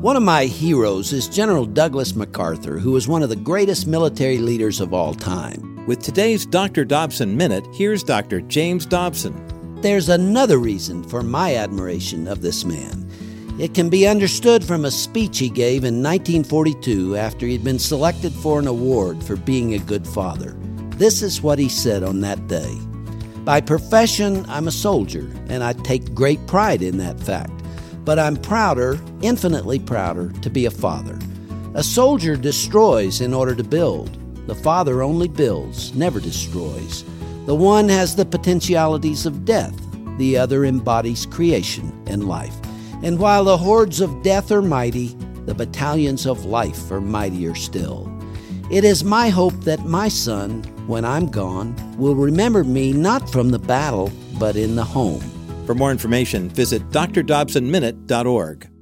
One of my heroes is General Douglas MacArthur, who was one of the greatest military leaders of all time. With today's Dr. Dobson Minute, here's Dr. James Dobson. There's another reason for my admiration of this man. It can be understood from a speech he gave in 1942 after he'd been selected for an award for being a good father. This is what he said on that day. By profession, I'm a soldier, and I take great pride in that fact. But I'm prouder, infinitely prouder, to be a father. A soldier destroys in order to build. The father only builds, never destroys. The one has the potentialities of death. The other embodies creation and life. And while the hordes of death are mighty, the battalions of life are mightier still. It is my hope that my son, when I'm gone, will remember me not from the battle, but in the home. For more information, visit drdobsonminute.org.